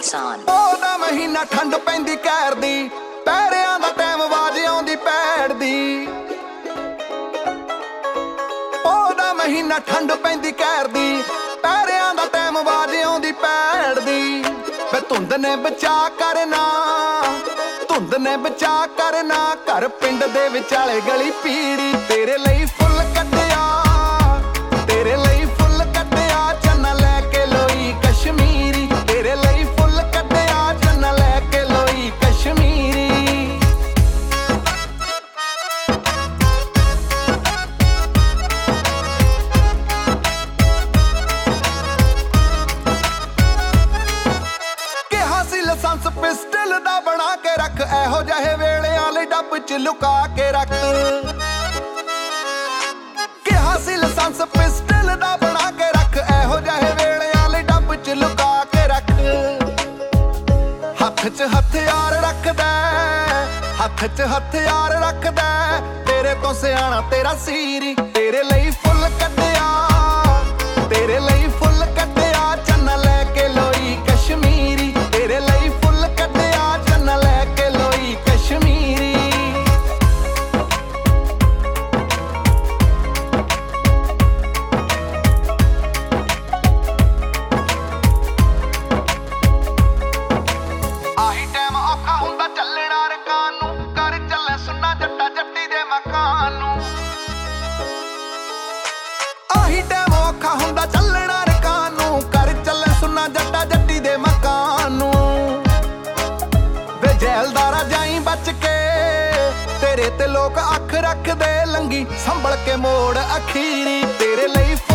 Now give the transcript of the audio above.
beats on। ਉਹਦਾ ਮਹੀਨਾ ਠੰਡ ਪੈਂਦੀ ਕਹਿਰ ਦੀ, ਪੈਰਿਆਂ ਦਾ ਟਾਈਮ ਆਵਾਜ਼ ਆਉਂਦੀ ਪੈੜ ਦੀ। ਉਹਦਾ ਮਹੀਨਾ ਠੰਡ ਪੈਂਦੀ ਕਹਿਰ ਦੀ, ਪੈਰਿਆਂ ਦਾ ਟਾਈਮ ਆਵਾਜ਼ ਆਉਂਦੀ ਪੈੜ ਦੀ। ਵੇ ਧੁੰਦ ਨੇ ਬਚਾ ਕਰਨਾ, ਧੁੰਦ ਨੇ ਬਚਾ ਕਰਨਾ, ਘਰ ਪਿੰਡ ਦੇ ਵਿਚਾਲੇ ਗਲੀ ਪੀੜੀ। ਤੇਰੇ ਲਈ ਫੁੱਲ ਕੱਟਿਆ, ਤੇਰੇ ਲਈ ਫੁੱਲ ਕੱਟਿਆ, ਚੰਨਾ ਲੈ ਕੇ ਲੋਈ ਕਸ਼ਮੀਰੀ। ਤੇਰੇ ਲਈ ਫੁੱਲ ਕੱਟਿਆ, ਚੰਨਾ ਲੈ ਕੇ ਲੋਈ ਕਸ਼ਮੀਰੀ। ਕਿਹਾ ਸੀ ਲਾਇਸੈਂਸ ਪਿਸਟਲ ਦਾ ਬਣਾ ਕੇ ਰੱਖ, ਇਹੋ ਜਿਹੇ ਵੇਲਿਆਂ ਲਈ ਡੱਬ ਚ ਲੁਕਾ ਕੇ ਰੱਖ। ਕਿਹਾ ਸੀ ਲਾਇਸੈਂਸ ਪਿਸਟਲ ਦਾ ਬਣਾ ਕੇ ਰੱਖ, ਇਹੋ ਜਿਹੇ ਵੇਲਿਆਂ ਲਈ ਡੱਬ ਚ ਲੁਕਾ ਕੇ ਰੱਖ। ਹੱਥ 'ਚ ਹਥਿਆਰ ਰੱਖਦਾ, ਹੱਥ 'ਚ ਹਥਿਆਰ ਰੱਖਦਾ, ਤੇਰੇ ਤੋਂ ਸਿਆਣਾ ਤੇਰਾ ਸੀਰੀ। ਤੇਰੇ ਲਈ ਫੁੱਲ ਕੱਟਿਆ, ਤੇਰੇ ਲਈ ਫੁੱਲ ਕੱਟਿਆ, ਚੰਨਾ ਲੈ ਕੇ ਲੋਈ ਕਸ਼ਮੀਰੀ। ਤੇਰੇ ਲਈ ਫੁੱਲ ਕੱਟਿਆ, ਚੰਨਾ ਲੈ ਕੇ ਲੋਈ ਕਸ਼ਮੀਰੀ। ਆਹੀ ਟਾਈਮ ਔਖਾ ਹੁੰਦਾ ਚੱਲਣਾ ਰਕਾਨ ਨੂੰ, ਕਰ ਚੱਲੇ ਸੁਣਨਾ ਜੱਟਾ ਜੱਟੀ ਦੇ ਮਕਾਨ ਨੂੰ। ਆਹੀ ਟਾਈਮ ਔਖਾ ਹੁੰਦਾ ਚੱਲਣਾ ਰਕਾਨ ਨੂੰ, ਕਰ ਚੱਲੇ ਸੁਣਨਾ ਜੱਟਾ ਜੱਟੀ ਦੇ ਮਕਾਨ ਨੂੰ। ਵੇ ਜੈਲਦਾਰਾ ਜਾਈ ਬਚ ਕੇ, ਤੇਰੇ ਤੇ ਲੋਕ ਅੱਖ ਰੱਖਦੇ, ਲੰਗੀ ਸੰਭਲ ਕੇ ਮੋੜ ਅਖੀਰੀ। ਤੇਰੇ ਲਈ